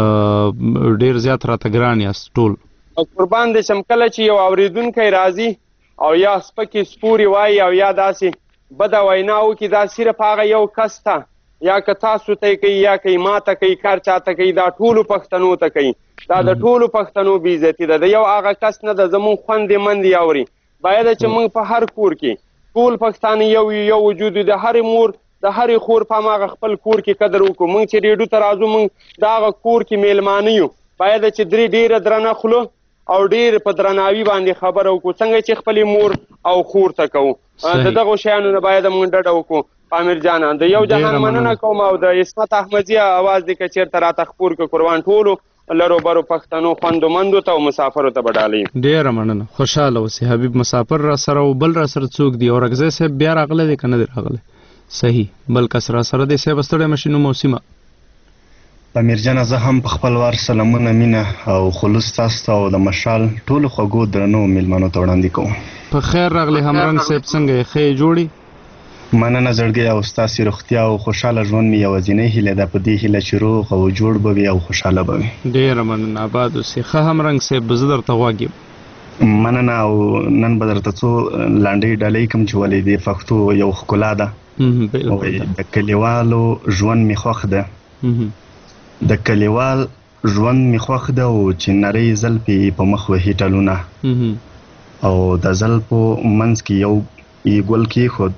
ډېر زیات راته ګران یاست ټول قربان دې شم کله چې یو اورېدونکی راځي او یا سپکې سپورې وایي او یا داسې بده وینا وکړي دا صرف هغه یو کس ته یا که تاسو ته کوي یا که ما ته کوي کار چاته کوي دا ټولو پښتنو ته کوي دا د ټولو پښتنو بېعزتي ده د یو هغه کس نه ده زمونږ خوندې مندې اوري باید چې موږ په هر کور کې ټول پښتانه یو یو وجود د هرې مور د هرې خور په هماغه خپل کور کې قدر وکړو موږ چې ریډیو ته راځو موږ د هغه کور کې میلمانه یو باید چې درې ډېره درنه خلو او ډېر په درناوي باندې خبره وکړو څنګه چې خپلې مور او خور ته کوو د دغو شیانو نه باید موږ ډډه وکړو پامیر جانه د یو جهان مننه کوم او د عصمت احمدیه اواز دې که چېرته راته خپور کړو قربان ټولو لرو برو پښتنو خوندو مندو ته او مسافرو ته به ډالۍ ډېره مننه خوشحاله اوسې حبیب مسافر را سره او بل را سره څوک دی او رګزی صاحب بیا راغلی دی که نه دی راغلی صحیح بل کس را سره دی صاحب ستړی مشي نوم او سیمه پامیر جانه زه هم په خپل وار سلامونه مینه او خلوص تاسو ته او د مشال ټولو خوږو درنو میلمنو ته وړاندې کوم په خیر راغلی همرنګ صاحب څنګه یې ښه جوړي مننه زړګی او ستاسې روغتیا او خوشحاله ژوند مې یوازینۍ هیله ده په دې هیله چې روغ او جوړ به وي او خوشحاله به وي ډېره مننه آباد اوسې ښه همرنګ صاحب زه درته غوږ یم مننه او نن به درته څو لنډۍ ډالۍ کوم چې ولې د پښتو یو ښکلا ده د کلیوالو ژوند مې خوښ ده د کلیوال ژوند مې خوښ ده او چې نرۍ زلفې په مخ وهي ټلونه او د زلفو منځ کې یو یې ګل کېښود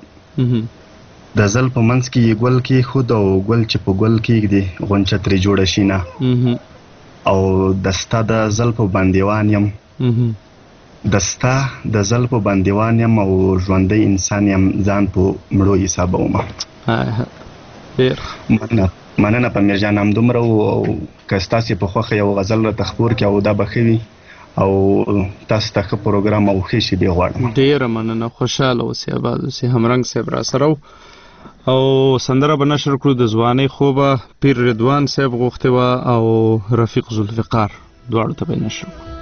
د زلفو منځ کې یې ګل کېښود او ګل چې په ګل کېږدي غونچه ترې جوړه شي نه او دستا د زلفو بندیوان یم دستا د زلفو بندیوان یم او ژوندی انسان یم ځان په مړو حسابومه. مننه مننه پامیر جان همدومره او که ستاسې په خوښه یو غزل راته خپور کړي او دا به ښه وي او تاسو ته ښه پروګرام او ښې شیبې غواړم. ډېره مننه، خوشحاله اوسئ، آباد اوسئ. همرنګ صاحب را سره او سندره به نشر کړو د ځوانۍ خوبه پیر رضوان صاحب غوښتې وه او رفیق ذوالفقار دواړو ته به یې نشر کړو.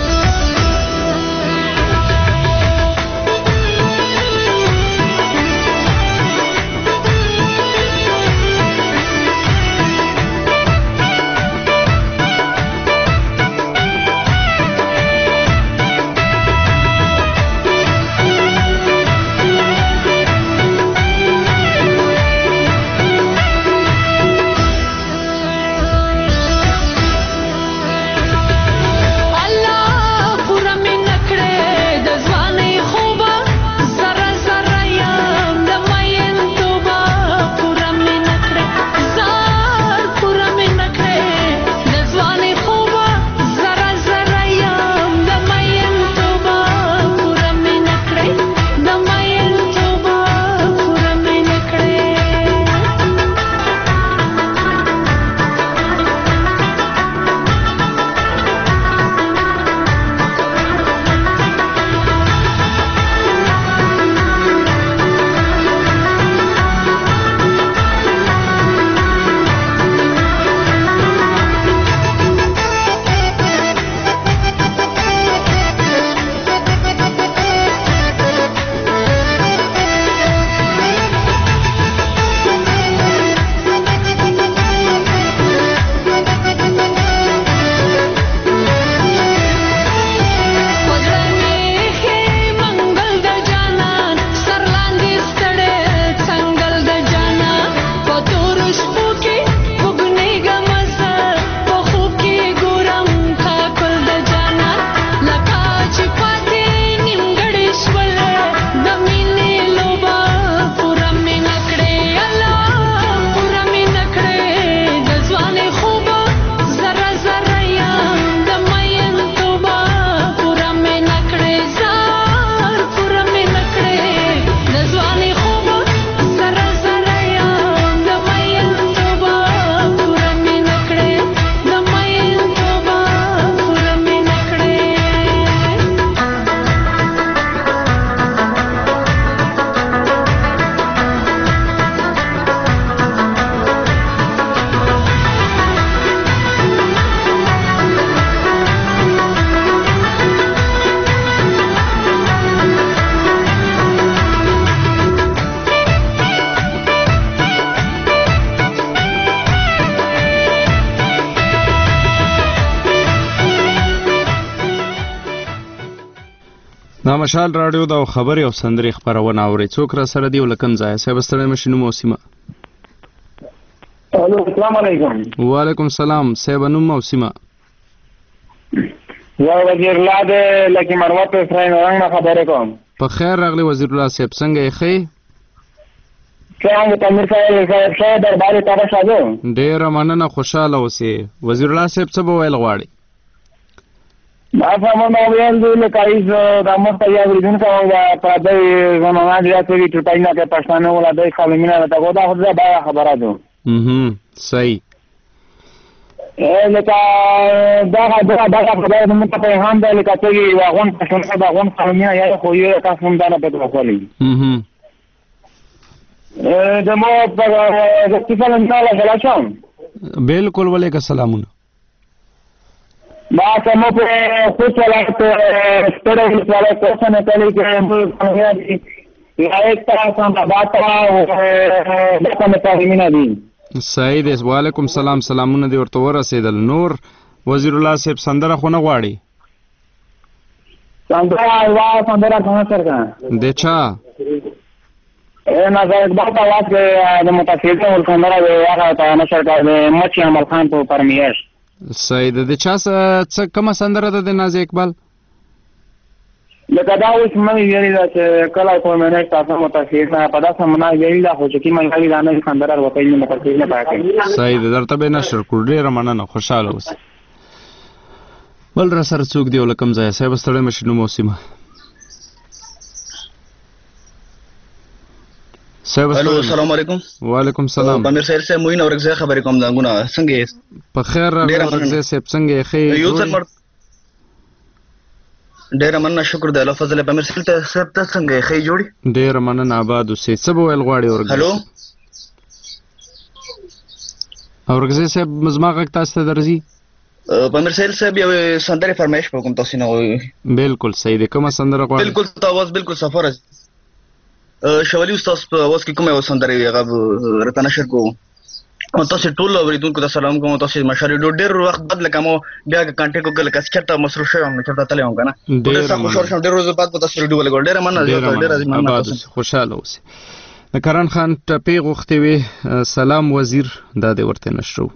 دا مشال رادیو دا خبري او سندري خبرونه اوري. څوک را سره دی ولکم ځای صاحب ستړی مشینو موسیمه. الو السلام علیکم. وعلیکم السلام صاحب نو موسیمه. یا وزیر الله دې لکه مروت اسرائیل رنګ خبره کوم. په خیر راغلی وزیر الله صاحب څنګه یې خې؟ څنګه تمیر صاحب صاحب شه دربار ته راځو. ډیر مننه خوشاله اوسئ. وزیر الله صاحب څه به ویل غواړي؟ دا سمونه ویل دی لکه ایز د مخته یا وریدونکو دا پردی زمانه دی چې ټټای نه کې پښتانه ولادای خلمینه ته دا خو دا خبره ده. اها صحیح. لکه دا دا دا خبره د مت په هان ده لکه چې واغون پښتون دا غون خلمینه یا خو یو تاسو هم دا نه پته کولی. اها د مو په د ستفال نه لا غلاشم. بالکل وعلیکم السلام. ما سمو په خود ولایت ستړی ولایت څنګه کلی کې موږ دي یا یک تاسو نه باتا او د کومه تاریمینه دي. صحیح دی. وعلیکم السلام سلامونه دی ورته ورسېدل. نور وزیر الله صاحب سندره خو نه غواړي؟ سندره وا سندره څنګه سره ده چا اے نه زه د اواز د متفیضه ول سندره هغه ته نشر کړل مچ عمل خان په پرمیش. صحیح ده. د چا څه کومه سندره ده د ناز اقبال؟ لکه دا اوس مې ویلي ده چې کله په منځ تاسو متفیض نه په داسې منا ویلي ده خو چې کی مې ویلي ده نه سندره ورته یې متفیض نه پاتې. صحیح ده. درته به نشر کړو. ډېره مننه خوشاله اوسئ. بل را سره څوک دی ولکم ځای صاحب ستړی مشنو موسمه صاحب الو السلام علیکم وعلیکم السلام پامیر صاحب سے موین اورګزه خبرې کوم دا غونه څنګه په خیر راغلی اورګزه صاحب څنګه خې یو څر ډیر مننه شکر د الله فضل پامیر صاحب ته صاحب ته څنګه خې جوړي ډیر مننه آباد اوسې څه ویل غواړي اورګزه هلو اورګزه صاحب مزما غږ تاسو ته درځي پامیر صاحب یو سندره فرمایش وکم تاسو نه بالکل صحیح ده کومه سندره غواړئ بالکل تاسو بالکل سفر شوالی استاد په اوس کې کومه سندره هغه رته نشر کو تاسو ټول اوریدونکو ته سلام کوم تاسو مشاري ډېر وخت بعد لکمو بیا کانټیکټ وکړل کس چرته مصروف شوم چرته تللی وم کنه ډېر خوشاله شوم ډېر ورځې بعد تاسو ریډیو ولګول ډېر مننه ډېر مننه خوشاله اوسئ کرن خان ټپی غوښتي وي سلام وزیر دا دې ورته نشرو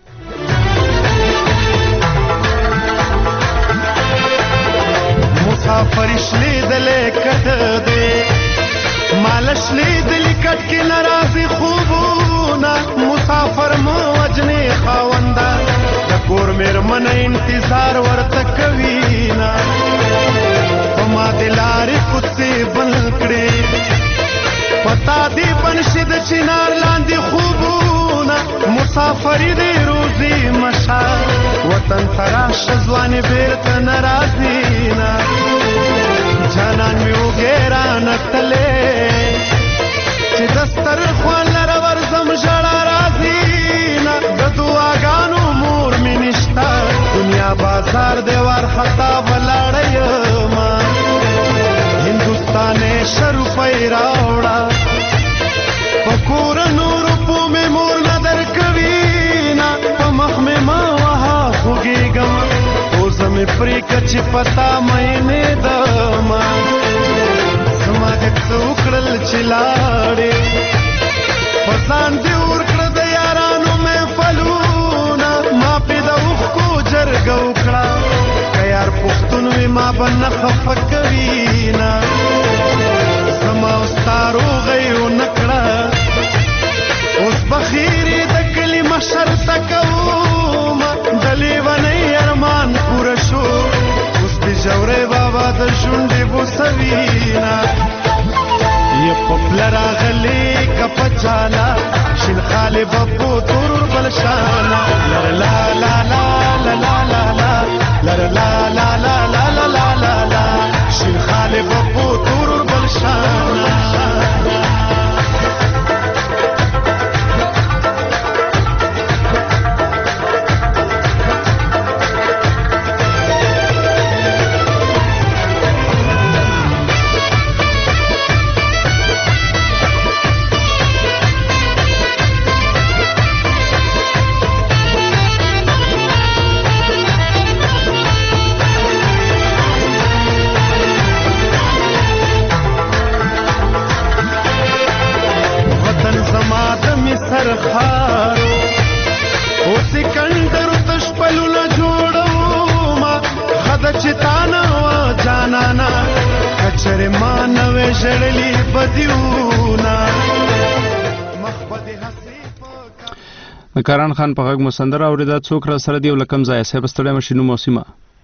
مسافر شلیدلې کته دې مالش لیدلې کټ کې ناراضي خوبونه مسافر مو وجنې خاونده د کور مېرمن انتظار ورته کوي نه ما دلارې کوڅې بل کړې پتا دې بنشي د چنار لاندې خوبونه مسافرې دې روزي مشا وطن تراش ځوانې بیرته ناراضي نه جانان مې وګیرا نتلې چې دستر خوان لره ورزم ژړا راځي نه د دعاګانو مور مې نشته دنیا بازار دی وارخطا ولاړه یمه هندوستان شروفی راوړه په کورنو روپو مې مور نه درکوي نه په مخ مې مه وهه خوږېږم اوزه مې پرېږه چې پتا مینې دمه زما دې څه وکړل چې لاړې په ځان دې ورکړه د یارانو محفلونه ما پې د اوښکو جرګه وکړه که یار پښتون وي ما به نه خفه کوي نه زما او ستا روغۍ ونه کړه اوس بخیرې د کلي مشر ته کومه د لیونۍ ارمان پوره شو اوس دې ژوری بابا د شونډې بوسوي نه یه په پله راغلې که په جاله شین خالې به په تورور بل شانه لره لا لا لا لا لا لا لا لره لا لا لا لا لا لا لا لا شین خالې به په تورور بل شانه سرخارو او سکندر تشپلونه جوړوما خد چتانا وا جانانا کچره ما نوې جړلې بدیونا کران خان په غږ مسندر اوریدا څوک را سره دی ولکم ځای صاحب ستړی مشینو موسمه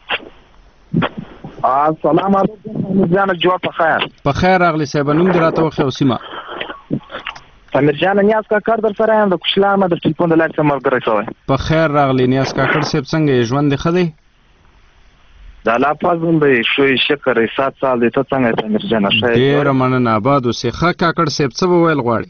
السلام علیکم جان جواب په خیر په خیر راغلی صاحب نوم دې راته وخت اوسمه امیر جان نیاز کاکړ در سره یم د کوشلامه د ټلیفون د لارې څخه ملګری شوی په خیر راغلی نیاز کاکړ صاحب څنګه یې ژوند دې ښه دی د الله فضل دی شوی شکر یې سات سال دی ته څنګه یې امیر جان ښه یې ډېره مننه آباد اوسې ښه کاکړ صاحب څه به ویل غواړي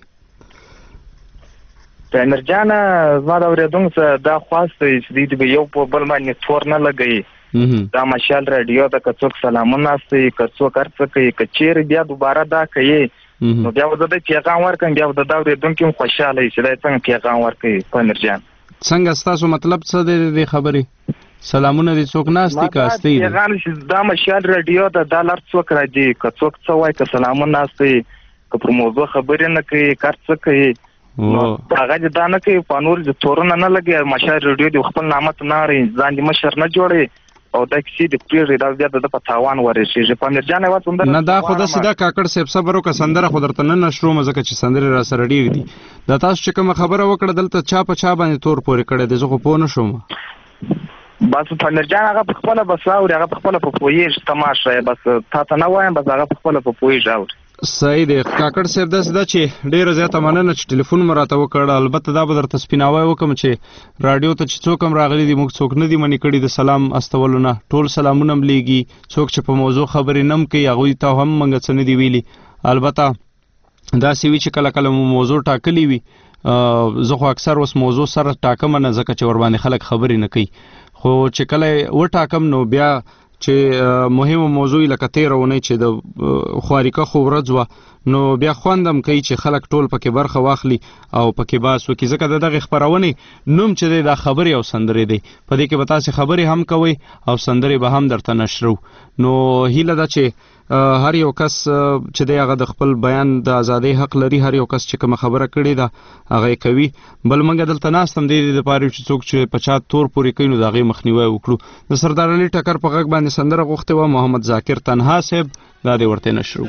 امیر جان زما د اورېدونکو څخه دا خواست دی چې دوی به یو په بل باندې تور نه لګوي دا مشال راډیو ته که څوک سلامونه استوي که څوک هر څه کوي که چیرې بیا دوباره دا کوي نو بیا به د دوی پیغام ورکړم بیا به د دا اورېدونکي هم خوشحاله وي چې دی څنګه پیغام ورکوي امیر جان څنګه ستاسو مطلب څه دی د دې خبرې سلامونه دې څوک ناستي که استي دي پیغام چې دا مشال راډیو ته دا لار څوک راځي که څوک څه وایي که سلامونه استوي که پر موضوع خبرې نه کوي که هر څه کوي نو هغه دې دا نه کوي په نور دې تورونه نه لګي مشال راډیو دې خپل نامه ته نه اړوي ځان دې مشر نه جوړوي او دا کسی د پریږدي دا بیا د په تاوان ورسېږي په امیر جان یوه سندره نه دا خو داسې ده کاکړ صاحب صبر وکړه سندره خو درته نه نشرومه ځکه چې سندرې را سره ډېرې دي دا تاسو چې کومه خبره وکړه دلته چا په چا باندې تور پورې کړی دی زه خو پوه نه شوم بس فنرجان هغه په خپل بس اوري هغه په خپل په پوهیږي تماشه بس تا ته نه وایم بس هغه په خپل په پوهیږي اوري صحیح دی کاکړ صاحب داسې ده چې ډېره زیاته مننه چې ټلیفون مو راته وکړ البته دا به درته سپیناوی وکړم چې راډیو ته چې څوک هم راغلي دي موږ څوک نه دي منې کړي د سلام استولو نه ټول سلامونه هم لیږي څوک چې په موضوع خبرې نه هم کوي هغوی ته هم موږ څه نه دي ویلي البته داسې وي چې کله کله مو موضوع ټاکلي وي زه خو اکثر اوس موضوع سره ټاکم نه ځکه چې ورباندې خلک خبرې نه کوي خو چې کله وټاکم نو بیا چې مهمه موضوع لکه تیره اونۍ چې د خواریکه خو ورځ وه نو بیا خوند هم کوي چې خلک ټول پکې برخه واخلي او پکې بحث وکړي ځکه د دغې خپرونې نوم چې دی دا خبرې او سندرې دی په دې کې به تاسې خبرې هم کوئ او سندرې به هم درته نشرو نو هیله ده چې هر یو کس چې دی هغه د خپل بیان د ازادۍ حق لري هر یو کس چې کومه خبره کړې ده هغه یې کوي بل موږ دلته ناست هم دی د پاره چې څوک چې په چا تور پورې کوي نو د هغې مخنیوی وکړو د سردار علي ټکر په غږ باندې سندره غوښتې وه محمد ذاکر تنها صاحب دا دې ورته نشرو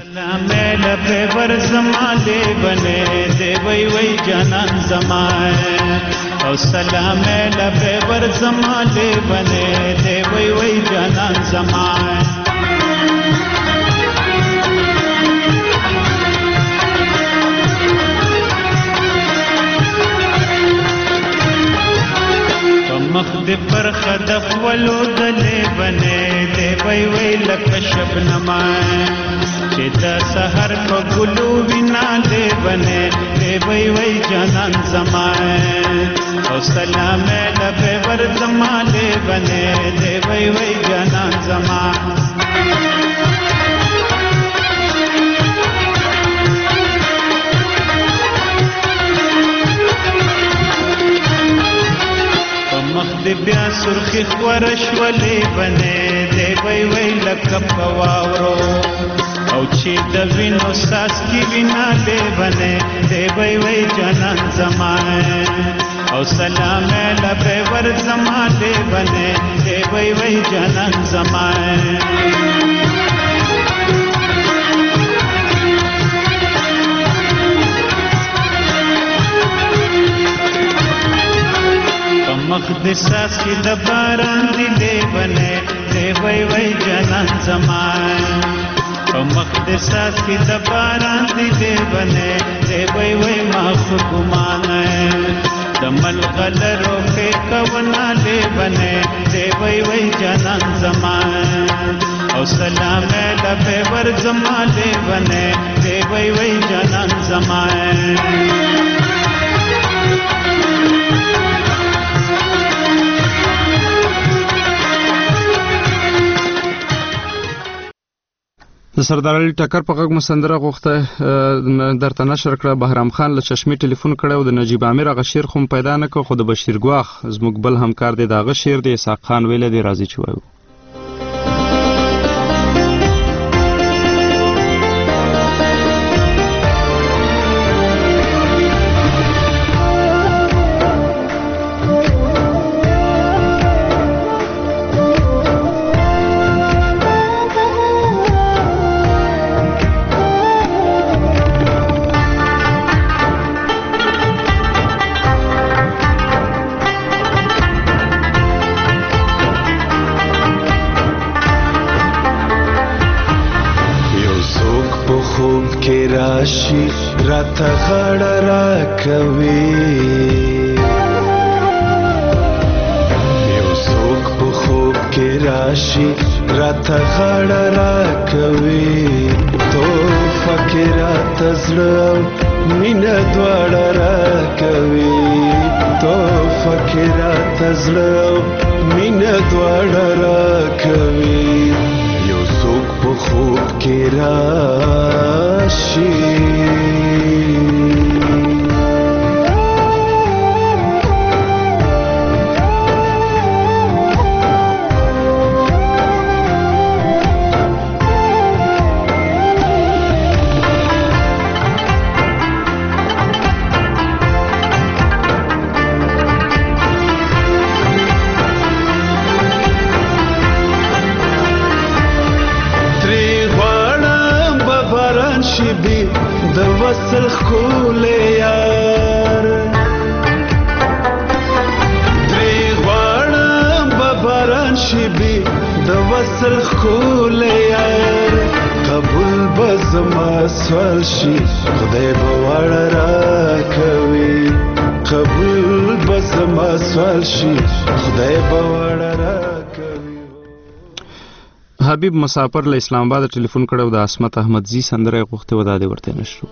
او سلام لبه ور زماله بنه دی وی وی جانان زمان مخ دې پر خدف ولو دلې بنه دی وی وی لکه شبنما چې د سحر په ګلو وینا دې بنه دی وی وی جانان زمان او سلام لبه ور زماله بنه دی وی وی جانان زمان مخ دې بیا سرخی خورش ولې بنه دی وی وی لکه په واورو او چې د وینو ساس کی وینا دې بنه دی وی وی جانان زمان او سلام لبه ور زماله بنه دی وی وی جانان زمان مخ دې ساس کی د باران دی دې بنه دی وی وی جانان زمان او مخ دې ساس کی د باران دی دې بنه دی وی وی ما خګمانه د ملغلرو کې کونا دې بنه دی وی وی جانان زمان او سلام لبه ور زماله بنه دی وی وی جانان زمان د سردار علي ټکر په غږ مو سندره غوښته درته نشر کړه بهرام خان له چشمې ټلیفون کړی او د نجیب عامر هغه شعر خو پیدا نه کړ خو د بشیر ګواخ زموږ بل همکار دی د هغه شعر دی اسحاق خان ویلی دی راځي چې وایو راته غړ را کوي یو څوک په خوب کې راشي راته غړ را کوي تو فکر راته زړه مینه دواړه را کوي تو فکر راته زړه مینه دواړه را کوي یو څوک په خوب کې راشي وصل خول یار دری غواړم بابا شبي د وصل خول یار قبول بزما سوال شي خدای به وړ را کوي قبول بزما سوال شي خدای به وړ را کوي. حبیب مسافر له اسلام آباد ټلیفون کړو د عصمت احمدزي سندره غوښته و دا دې ورته نشو.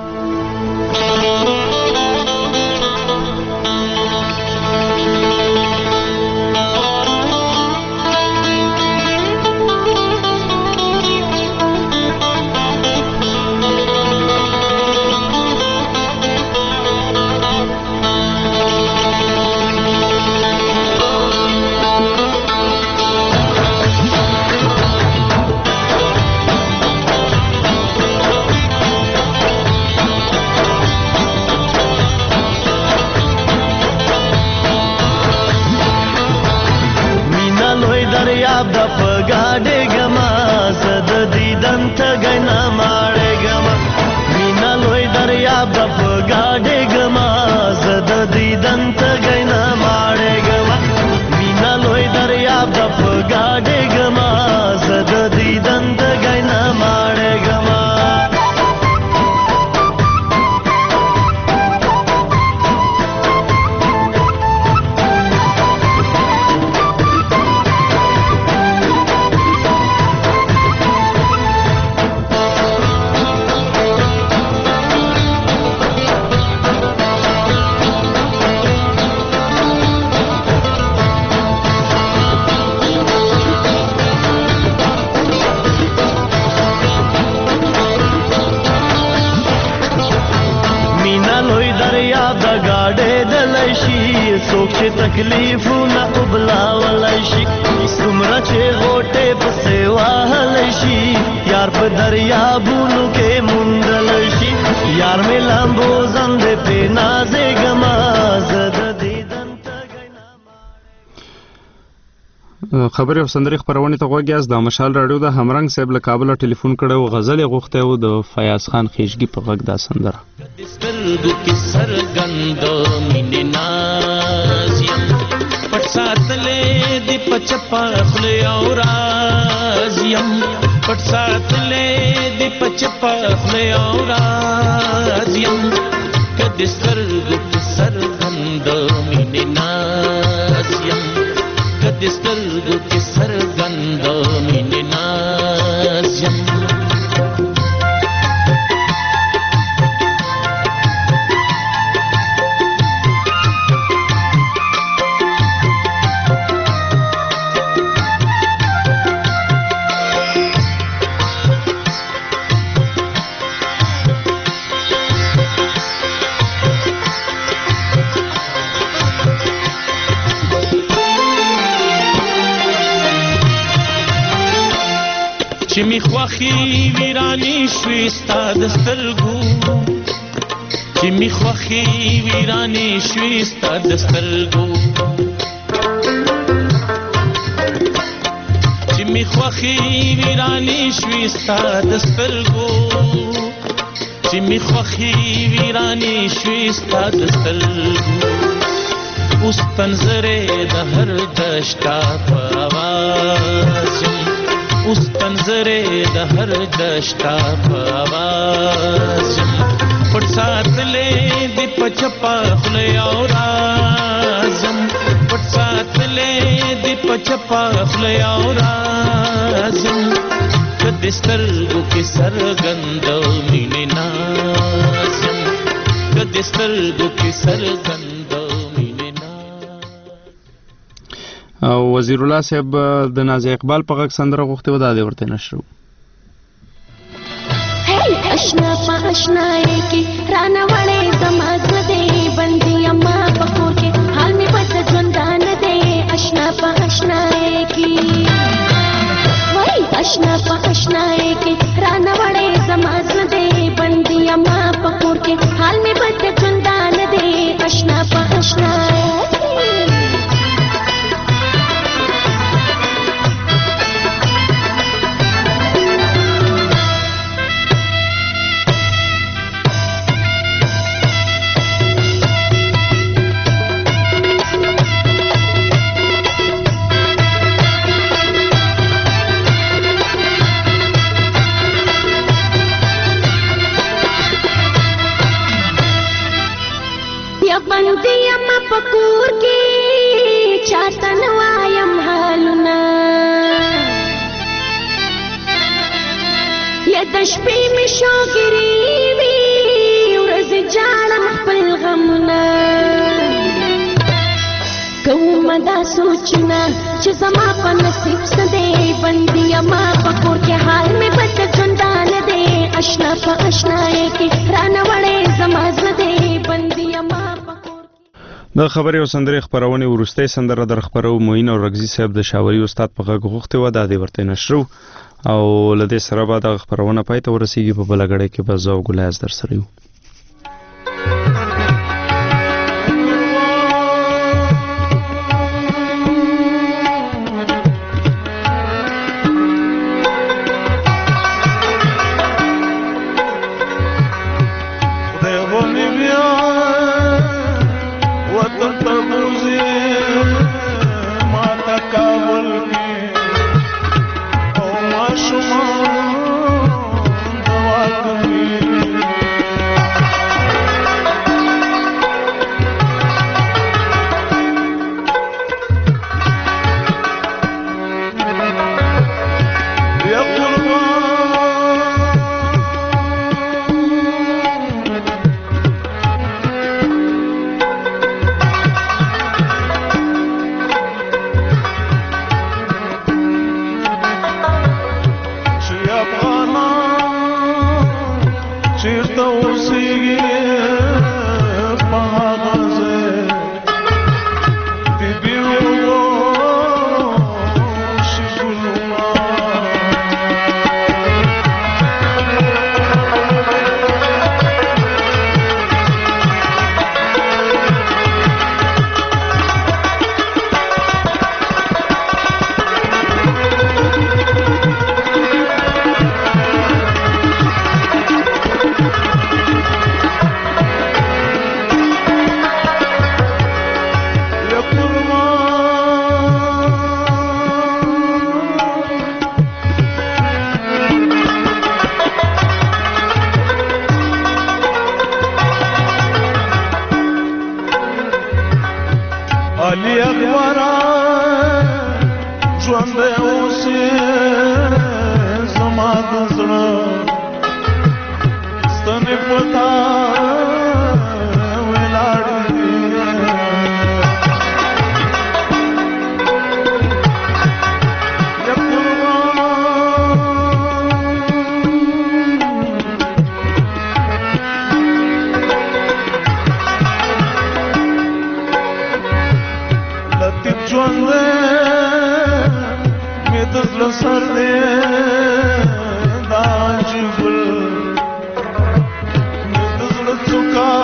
تکلیفونه وبلاولای شي څومره چې غوټې پسې وهلی شي یار په دریابونو کې موندلی شي یار مې لامبو زندې پې نازېږمه زه د دیدن خبرې او سندرې خپرونې ته غوږ یاست. د مشال راډیو د همرنګ صاحب له کابله ټلیفون کړی و غزل یې غوښتی و د فیاض خان خیشګي په غږ دا سندره. سترګو کې څرګند مینې ناز یم پټ ساتلې دې په چپه خولې او راز یم پټ ساتلې دې په چپه خولې او راز یم که دې سترګو کې څرګند مینې ناز یم که دې سترګو کې څرګند مینې ناز یم. چې می خوښي ویرانی شوي ستا د سترګو چې می خوښي ویرانی شوي ستا د سترګو چې می خوښي ویرانی شوي ستا د سترګو چې می خوښي ویرانی شوي ستا د سترګو اوس پنځرې د هر دشتا په आवाज اوس پنځرې د هر دشتا په आवाज پټ ساتلې دې په چپه خولې او راز پټ ساتلې دې په چپه خولې او راز که دې سترګو کې څرګند مینې ناز که دې سترګو کې څرګند او وزیر الله صاحب د نازي اقبال په غږ سندره غوښته و دا دې ورته نشرو. هی اشنا په اشنای کې رانه وړې زما زړه دې بندي اما په کور کې حال می پټ ژوندان دې اشنا په اشنای کې وای اشنا په اشنای کې رانه وړې زما زړه دې بندي اما په کور کې حال می پټ ژوندان دې اشنا په اشنای لکه شپې مې شوګري وي ورځې جاړم خپل غمونه کوم دا سوچونه چې زما په نصیب څه دی بندي یما په کور کې حال مې بد ژوندانه دی اشنا په اشنایۍ کې رانه وړې زما زړه دی بندي یما د خبرې او سندرې خپرونې وروستۍ سندره در خپرو معین او رګزي صاحب د شاوري استاد په غږ غوښتې وه دا دې ورته نشرو او له دې سره به دغه خپرونه پای ته ورسېږي په بله ګړۍ کې به زه او ګلایز در سره یو Suka